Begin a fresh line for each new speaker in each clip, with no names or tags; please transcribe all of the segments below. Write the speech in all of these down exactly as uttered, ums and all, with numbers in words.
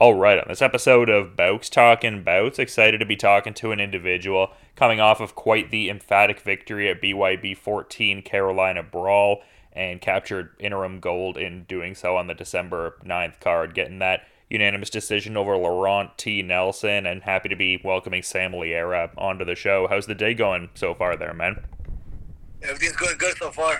All right, on this episode of Bouts Talking Bouts, excited to be talking to an individual coming off of quite the emphatic victory at B Y B fourteen Carolina Brawl and captured interim gold in doing so on the December ninth card, getting that unanimous decision over Laurent T. Nelson, and happy to be welcoming Sam Liera onto the show. How's the day going so far there, man?
Everything's going good so far.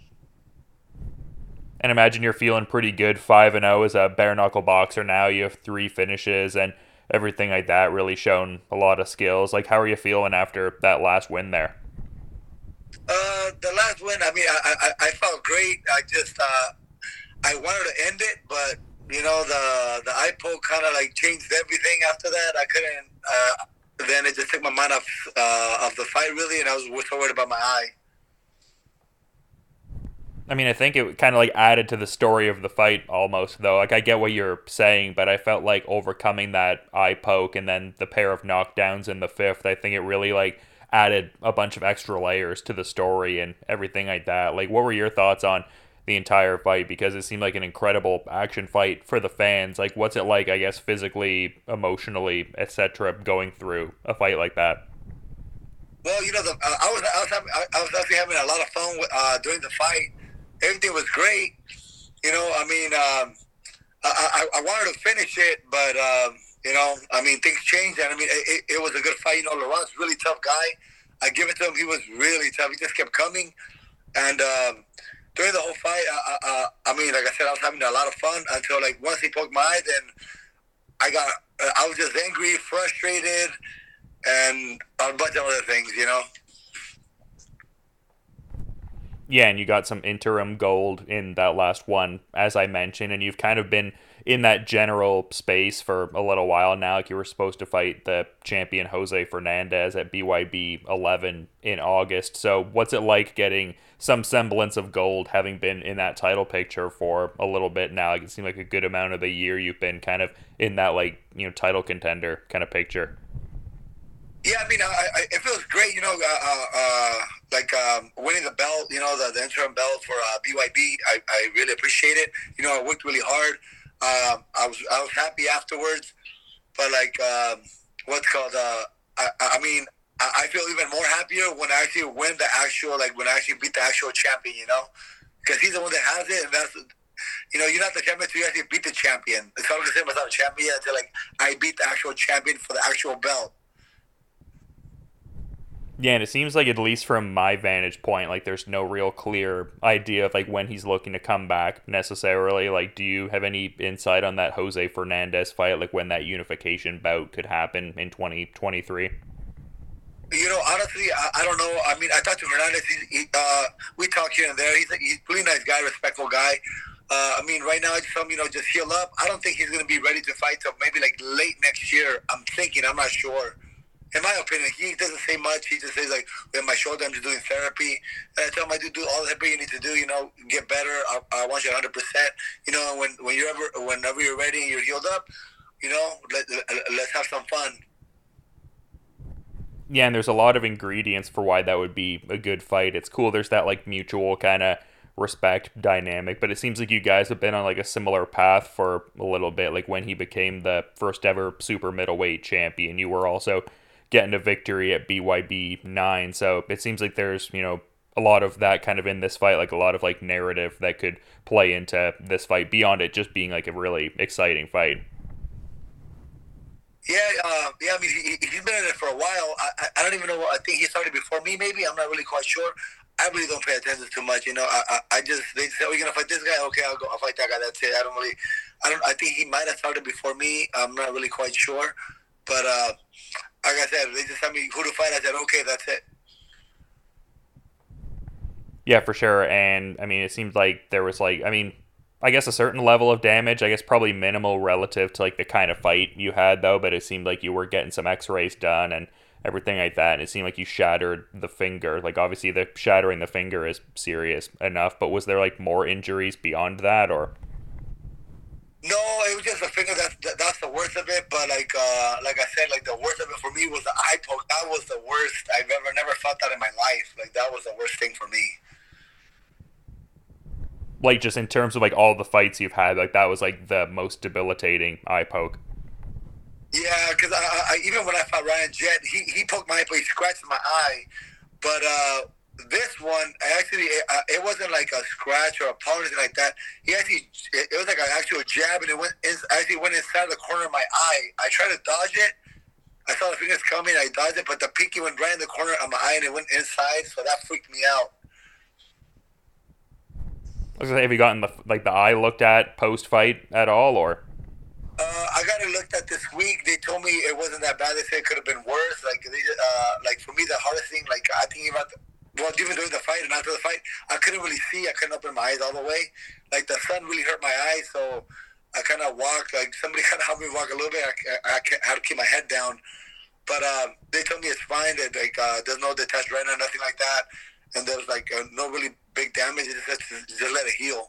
And imagine you're feeling pretty good, five and oh as a bare knuckle boxer now. You have three finishes and everything like that, really shown a lot of skills. Like, how are you feeling after that last win there?
Uh, the last win, I mean, I, I, I felt great. I just, uh, I wanted to end it, but you know, the the eye poke kind of like changed everything. After that, I couldn't. Uh, then it just took my mind off uh, of the fight really, and I was so worried about my eye.
I mean, I think it kind of like added to the story of the fight almost, though. Like, I get what you're saying, but I felt like overcoming that eye poke and then the pair of knockdowns in the fifth, I think it really like added a bunch of extra layers to the story and everything like that. Like, what were your thoughts on the entire fight? Because it seemed like an incredible action fight for the fans. Like, what's it like, I guess, physically, emotionally, et cetera, going through a fight like that?
Well, you know, the, uh, I was I was having, I I was actually having a lot of fun with, uh, during the fight. Everything was great. You know, I mean, um, I, I, I wanted to finish it, but um, you know, I mean, things changed, and I mean, it, it was a good fight. You know, Laurent's a really tough guy. I give it to him; he was really tough. He just kept coming, and um, during the whole fight, I, I, I mean, like I said, I was having a lot of fun until like once he poked my eye, then I got, I was just angry, frustrated, and a bunch of other things. You know.
Yeah, and you got some interim gold in that last one, as I mentioned, and you've kind of been in that general space for a little while now. Like, you were supposed to fight the champion Jose Fernandez at B Y B eleven in August. So what's it like getting some semblance of gold, having been in that title picture for a little bit now? Like, it seemed like a good amount of the year you've been kind of in that, like, you know, title contender kind of picture.
Yeah, I mean, I, I, it feels great, you know, uh, uh, uh, like um, winning the belt, you know, the, the interim belt for uh, B Y B. I, I really appreciate it. You know, I worked really hard. Um, I was I was happy afterwards, but like um, what's called, uh, I, I mean, I, I feel even more happier when I actually win the actual, like when I actually beat the actual champion, you know, because he's the one that has it, and that's, you know, you're not the champion until you actually beat the champion. It's not the same as I'm a champion until like I beat the actual champion for the actual belt.
Yeah, and it seems like, at least from my vantage point, like there's no real clear idea of like when he's looking to come back necessarily. Like, do you have any insight on that Jose Fernandez fight, like when that unification bout could happen in twenty twenty-three?
You know, honestly, I, I don't know. I mean, I talked to Hernandez. He, he, uh, we talk here and there. He's a, he's a really nice guy, respectful guy. Uh, I mean, right now, I just tell him, you know, just heal up. I don't think he's going to be ready to fight till maybe like late next year. I'm thinking. I'm not sure. In my opinion, he doesn't say much. He just says like, "With my shoulder, I'm just doing therapy." And I tell him, "I do do all the therapy you need to do. You know, get better. I, I want you one hundred percent. You know, when when you're ever, whenever you're ready and you're healed up, you know, let, let's have some fun."
Yeah, and there's a lot of ingredients for why that would be a good fight. It's cool. There's that like mutual kind of respect dynamic, but it seems like you guys have been on like a similar path for a little bit. Like, when he became the first ever super middleweight champion, you were also getting a victory at B Y B nine. So it seems like there's, you know, a lot of that kind of in this fight, like a lot of like narrative that could play into this fight beyond it just being like a really exciting fight.
Yeah, uh, yeah. I mean, he, he's been in it for a while. I, I, I don't even know. What, I think he started before me. Maybe I'm not really quite sure. I really don't pay attention too much. You know, I, I, I just they say, "Oh, you're gonna fight this guy? Okay, I'll go. I'll fight that guy." That's it. I don't really. I don't. I think he might have started before me. I'm not really quite sure. But uh, like I said, they just tell me who to fight. I said, "Okay, that's it."
Yeah, for sure. And I mean, it seems like there was like, I mean, I guess a certain level of damage, I guess probably minimal relative to like the kind of fight you had though, but it seemed like you were getting some x-rays done and everything like that. And it seemed like you shattered the finger. Like, obviously the shattering the finger is serious enough, but was there like more injuries beyond that, or?
No, it was just a finger. That's that, that's the worst of it. But like uh, like I said, like the worst of it for me was the eye poke. That was the worst I've ever never felt that in my life. Like that was the worst thing for me.
Like, just in terms of like all the fights you've had, like that was like the most debilitating eye poke.
Yeah, because I, I, even when I fought Ryan Jett, he, he poked my eye, but he scratched my eye. But uh, this one, I actually, uh, it wasn't like a scratch or a paw or anything like that. He actually, it, it was like an actual jab, and it went in, actually went inside the corner of my eye. I tried to dodge it. I saw the fingers coming. I dodged it, but the pinky went right in the corner of my eye, and it went inside. So that freaked me out.
I was gonna say, have you gotten the like the eye looked at post fight at all, or?
Uh, I got it looked at this week. They told me it wasn't that bad. They said it could have been worse. Like they, uh, like for me, the hardest thing, like I think about, the, well, even during the fight and after the fight, I couldn't really see. I couldn't open my eyes all the way. Like the sun really hurt my eyes, so I kind of walked. Like somebody kind of helped me walk a little bit. I, I, I had to keep my head down. But um, they told me it's fine. That like uh, there's no detached retina, nothing like that, and there's like uh, no really big damage. It's just, just let it heal.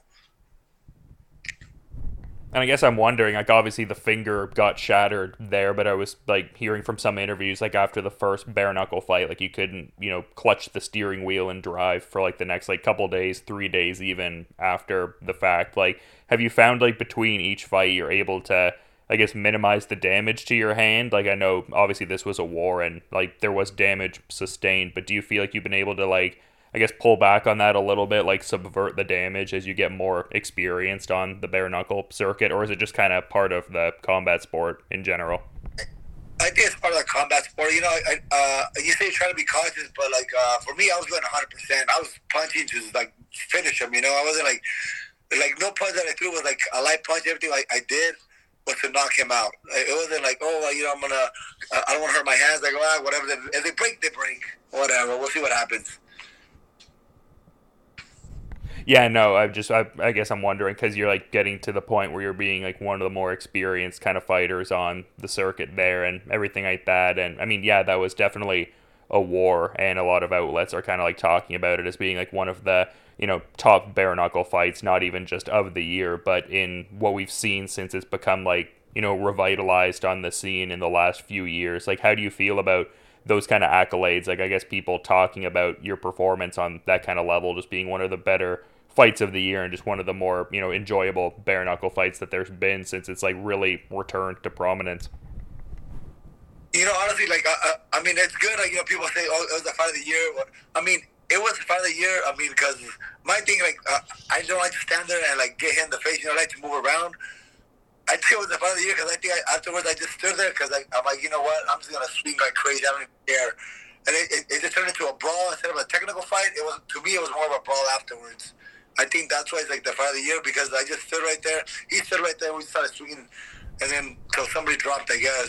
And I guess I'm wondering, like, obviously the finger got shattered there, but I was like hearing from some interviews, like after the first bare knuckle fight, like you couldn't, you know, clutch the steering wheel and drive for like the next like couple days, three days even after the fact. Like, have you found like between each fight you're able to, I guess, minimize the damage to your hand? Like, I know obviously this was a war and like there was damage sustained, but do you feel like you've been able to like, I guess, pull back on that a little bit, like subvert the damage as you get more experienced on the bare knuckle circuit, or is it just kind of part of the combat sport in general?
I think it's part of the combat sport. You know, I, uh, you say try to be cautious, but like uh, for me, I was going one hundred percent. I was punching to like finish him. You know, I wasn't like like no punch that I threw was like a light punch. Everything like I did was to knock him out. It wasn't like, oh, well, you know, I'm gonna, I don't want to hurt my hands. Like, ah, whatever. If they break, they break. Whatever. We'll see what happens.
Yeah, no, I just, I, I guess I'm wondering because you're like getting to the point where you're being like one of the more experienced kind of fighters on the circuit there and everything like that. And I mean, yeah, that was definitely a war, and a lot of outlets are kind of like talking about it as being like one of the, you know, top bare knuckle fights, not even just of the year, but in what we've seen since it's become like, you know, revitalized on the scene in the last few years. Like, how do you feel about those kind of accolades? Like, I guess people talking about your performance on that kind of level just being one of the better fights of the year and just one of the more, you know, enjoyable bare knuckle fights that there's been since it's like really returned to prominence.
You know, honestly, like I, I, I mean, it's good. Like, you know, people say, "Oh, it was the fight of the year." I mean, it was the fight of the year. I mean, because my thing, like, uh, I don't like to stand there and like get hit in the face. You know, I like to move around. I think it was the fight of the year because I think I, afterwards I just stood there because I'm like, you know what? I'm just gonna swing like crazy. I don't even care. And it, it, it just turned into a brawl instead of a technical fight. It was, to me, it was more of a brawl afterwards. I think that's why it's like the fight of the year because I just stood right there. He stood right there. We started swinging, and then till somebody dropped, I guess.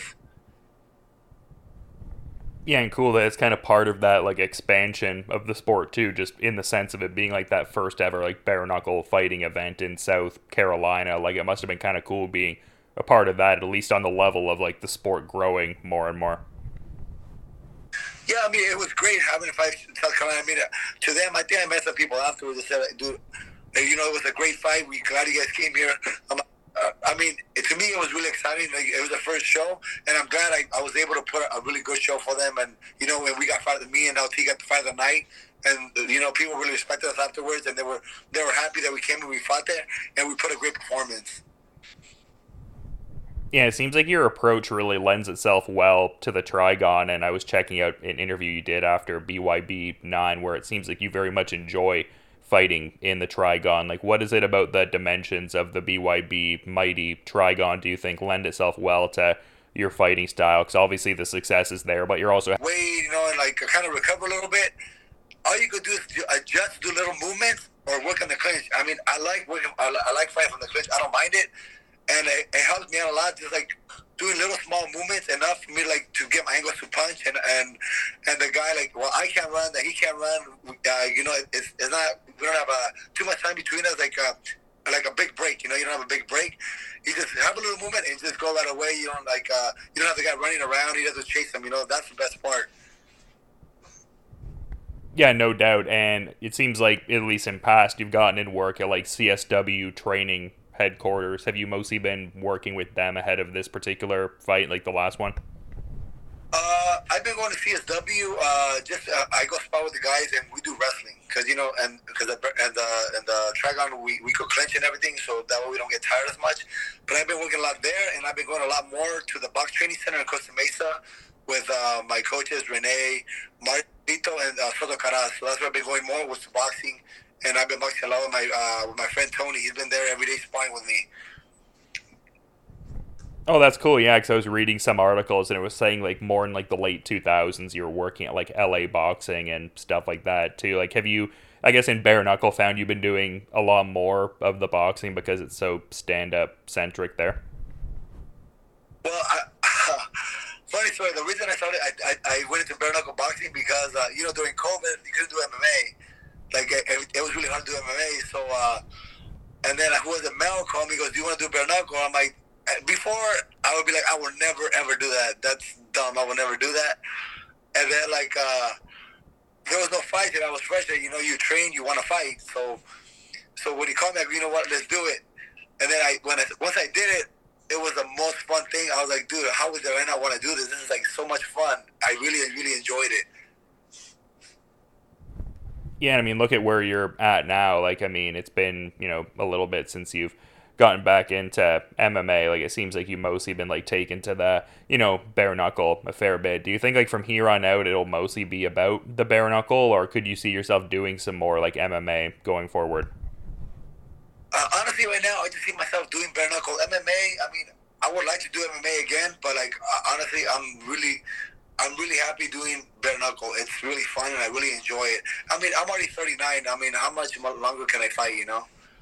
Yeah, and cool that it's kind of part of that like expansion of the sport too, just in the sense of it being like that first ever like bare knuckle fighting event in South Carolina. Like, it must have been kind of cool being a part of that, at least on the level of like the sport growing more and more.
Yeah, I mean, it was great having a fight in South Carolina. I mean, uh, to them, I think I met some people afterwards that said, like, dude, uh, you know, it was a great fight. We glad you guys came here. Um, uh, I mean, it, to me, it was really exciting. Like, it was the first show, and I'm glad I, I was able to put a really good show for them. And, you know, when we got fight, me and L T got the fight of the night, and, you know, people really respected us afterwards, and they were they were happy that we came and we fought there, and we put a great performance.
Yeah, it seems like your approach really lends itself well to the Trigon, and I was checking out an interview you did after B Y B nine where it seems like you very much enjoy fighting in the Trigon. Like, what is it about the dimensions of the B Y B Mighty Trigon do you think lend itself well to your fighting style? Because obviously the success is there, but you're also...
Wait, you know, and like kind of recover a little bit. All you could do is adjust, do little movements, or work on the clinch. I mean, I like working, I like fighting from the clinch. I don't mind it. And it, it helps me out a lot, just like doing little small movements enough for me like to get my angles to punch. And and and the guy like, well, I can't run, that he can't run. Uh, you know, it's, it's not. We don't have uh, too much time between us. Like uh, like a big break. You know, you don't have a big break. You just have a little movement and just go right away. You don't like uh, you don't have the guy running around. He doesn't chase him. You know, that's the best part.
Yeah, no doubt. And it seems like, at least in past, you've gotten in work at like C S W training headquarters. Have you mostly been working with them ahead of this particular fight, like the last one?
Uh, Uh, I've been going to C S W. Uh, just uh, I go spar with the guys and we do wrestling because you know, and because and the and the trigon we we could clinch and everything, so that way we don't get tired as much. But I've been working a lot there, and I've been going a lot more to the box training center in Costa Mesa with uh, my coaches Renee, Martito, and uh, Soto Caraz. So that's where I've been going more with boxing, and I've been boxing a lot with my uh, with my friend Tony. He's been there every day sparring with me.
Oh, that's cool. Yeah, because I was reading some articles and it was saying like more in like the late two thousands you were working at like L A boxing and stuff like that too. Like, have you, I guess in bare knuckle, found you've been doing a lot more of the boxing because it's so stand up centric there?
Well, I, uh, funny story. The reason I started, I, I, I went into bare knuckle boxing because uh, you know during COVID you couldn't do M M A. Like it, it was really hard to do M M A. So, uh, and then who was it? Mel called me. He goes, "Do you want to do bare knuckle?" I'm like. Before, I would be like, I would never, ever do that. That's dumb. I would never do that. And then, like, uh, there was no fight, and I was fresh. You know, you train, you want to fight. So, so when he called me, I go, you know what, let's do it. And then I, when I, once I did it, it was the most fun thing. I was like, dude, how would I not want to do this? This is like so much fun. I really, really enjoyed it.
Yeah, I mean, look at where you're at now. Like, I mean, it's been, you know, a little bit since you've gotten back into M M A. Like, it seems like you've mostly been like taken to the, you know, bare knuckle a fair bit. Do you think like from here on out it'll mostly be about the bare knuckle, or could you see yourself doing some more like M M A going forward?
Uh, honestly, right now I just see myself doing bare knuckle. M M A, I mean, I would like to do M M A again, but like uh, honestly, I'm really, I'm really happy doing bare knuckle. It's really fun and I really enjoy it. I mean, I'm already thirty-nine. I mean, how much longer can I fight? You know.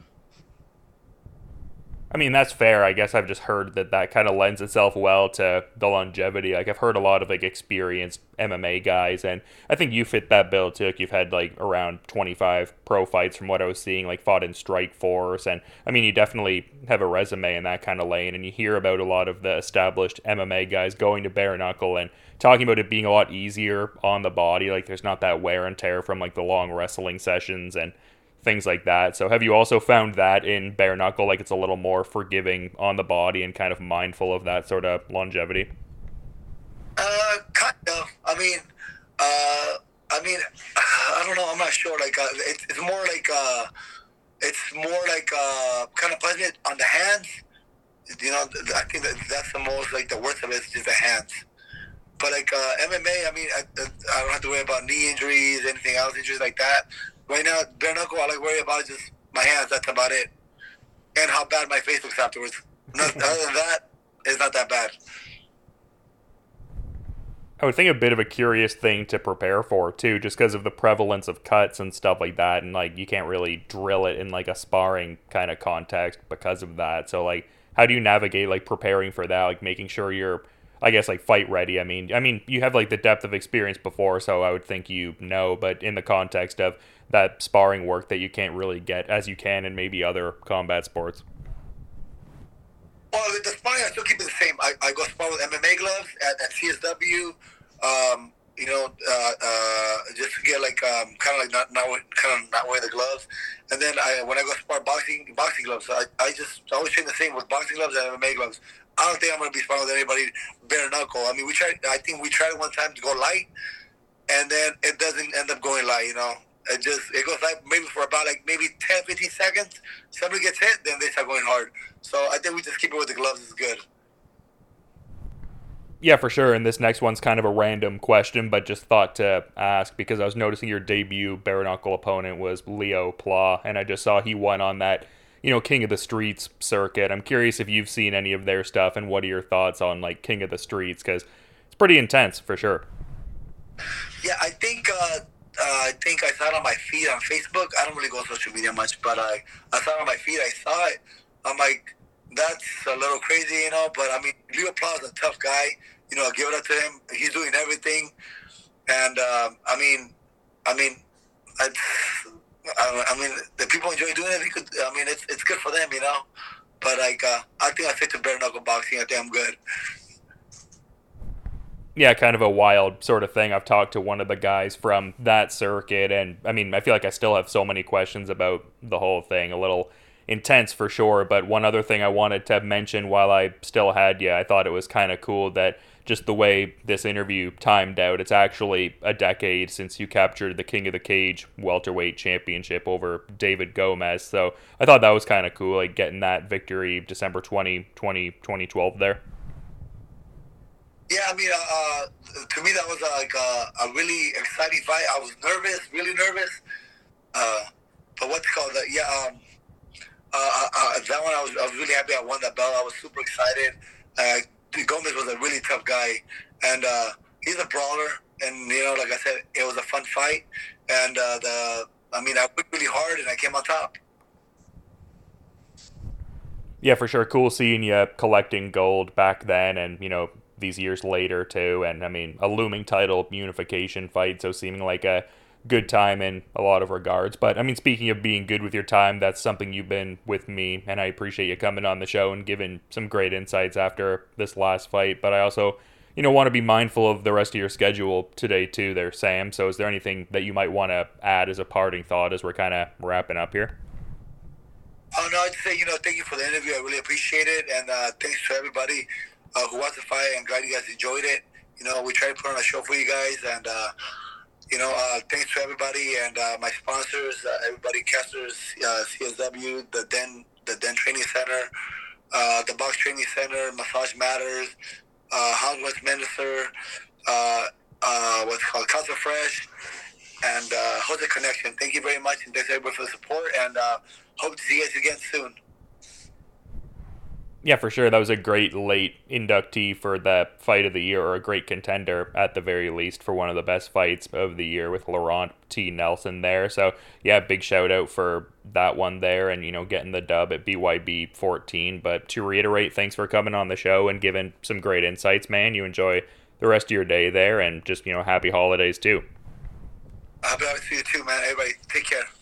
I mean, that's fair. I guess I've just heard that that kind of lends itself well to the longevity. Like, I've heard a lot of, like, experienced M M A guys, and I think you fit that bill, too. You've had, like, around twenty-five pro fights from what I was seeing, like, fought in Strikeforce, and, I mean, you definitely have a resume in that kind of lane, and you hear about a lot of the established M M A guys going to bare knuckle and talking about it being a lot easier on the body. Like, there's not that wear and tear from, like, the long wrestling sessions and things like that. So have you also found that in bare knuckle, like it's a little more forgiving on the body and kind of mindful of that sort of longevity?
Uh, kind of. I mean, uh, I mean, I don't know. I'm not sure. Like, uh, it's, it's more like, uh, it's more like, uh, kind of pleasant on the hands. You know, I think that that's the most, like, the worst of it is just the hands. But, like, uh, M M A, I mean, I, I don't have to worry about knee injuries, anything else, injuries like that. Right now, bare knuckle, all I worry about is just my hands. That's about it. And how bad my face looks afterwards. Other than that, it's not that bad.
I would think a bit of a curious thing to prepare for, too, just because of the prevalence of cuts and stuff like that. And, like, you can't really drill it in, like, a sparring kind of context because of that. So, like, how do you navigate, like, preparing for that? Like, making sure you're, I guess, like, fight ready. I mean, I mean, you have, like, the depth of experience before, so I would think you know. But in the context of that sparring work that you can't really get as you can in maybe other combat sports.
Well, the sparring, I still keep it the same. I, I go spar with M M A gloves at, at C S W, um, you know, uh, uh, just to get like um, kind of like not, not kind of not wearing the gloves. And then I, when I go spar boxing, boxing gloves, I, I just I always train the same with boxing gloves and M M A gloves. I don't think I'm going to be sparring with anybody bare knuckle. I mean, we tried. I think we tried one time to go light, and then it doesn't end up going light, you know. It just, it goes like maybe for about like maybe ten, fifteen seconds. Somebody gets hit, then they start going hard. So I think we just keep it with the gloves is good.
Yeah, for sure. And this next one's kind of a random question, but just thought to ask because I was noticing your debut bare knuckle opponent was Leo Pla, and I just saw he won on that, you know, King of the Streets circuit. I'm curious if you've seen any of their stuff and what are your thoughts on like King of the Streets, because it's pretty intense for sure.
Yeah, I think uh, uh, I think I saw it on my feed on Facebook. I don't really go on social media much, but I I saw it on my feed. I saw it. I'm like, that's a little crazy, you know. But I mean, Leo Pla is a tough guy. You know, give it up to him. He's doing everything, and uh, I mean, I mean, I, I mean, the people enjoy doing it. Could, I mean, it's it's good for them, you know. But like, uh, I think I stick to bare knuckle boxing. I think I'm good.
Yeah, kind of a wild sort of thing. I've talked to one of the guys from that circuit, and I mean, I feel like I still have so many questions about the whole thing. A little intense for sure. But one other thing I wanted to mention while I still had you, I thought it was kind of cool that just the way this interview timed out, it's actually a decade since you captured the King of the Cage welterweight championship over David Gomez. So I thought that was kind of cool, like getting that victory December twentieth, twenty twelve there.
Yeah, I mean, uh, to me that was uh, like a, a really exciting fight. I was nervous, really nervous. Uh, but what's it called? Uh, yeah, um, uh, uh, that one I was, I was really happy I won that belt. I was super excited. Uh, Gomez was a really tough guy, and uh, he's a brawler. And you know, like I said, it was a fun fight. And uh, the, I mean, I worked really hard, and I came on top.
Yeah, for sure. Cool seeing you collecting gold back then, and you know these years later too. And I mean, a looming title unification fight, so seeming like a good time in a lot of regards. But I mean, speaking of being good with your time, that's something you've been with me, and I appreciate you coming on the show and giving some great insights after this last fight. But I also, you know, want to be mindful of the rest of your schedule today too there, Sam. So is there anything that you might want to add as a parting thought as we're kind of wrapping up here?
Oh, no, I'd say, you know, thank you for the interview. I really appreciate it. And uh, thanks to everybody uh, who watched the fight. I'm glad you guys enjoyed it. You know, we try to put on a show for you guys. And, uh, you know, uh, thanks to everybody and uh, my sponsors, uh, everybody, Kessler's, uh, C S W, the Den, the Den Training Center, uh, the Box Training Center, Massage Matters, uh, Hans West Minister, uh, uh, what's it called, Casa Fresh, and uh, Jose Connection. Thank you very much, and thanks everybody for the support, and uh, hope to see you guys again soon.
Yeah, for sure. That was a great late inductee for the fight of the year, or a great contender at the very least for one of the best fights of the year with Laurent T. Nelson there. So yeah, big shout out for that one there, and you know, getting the dub at B Y B fourteen. But to reiterate, thanks for coming on the show and giving some great insights, man. You enjoy the rest of your day there, and just, you know, happy holidays too.
Happy to see you too, man. Everybody, take care.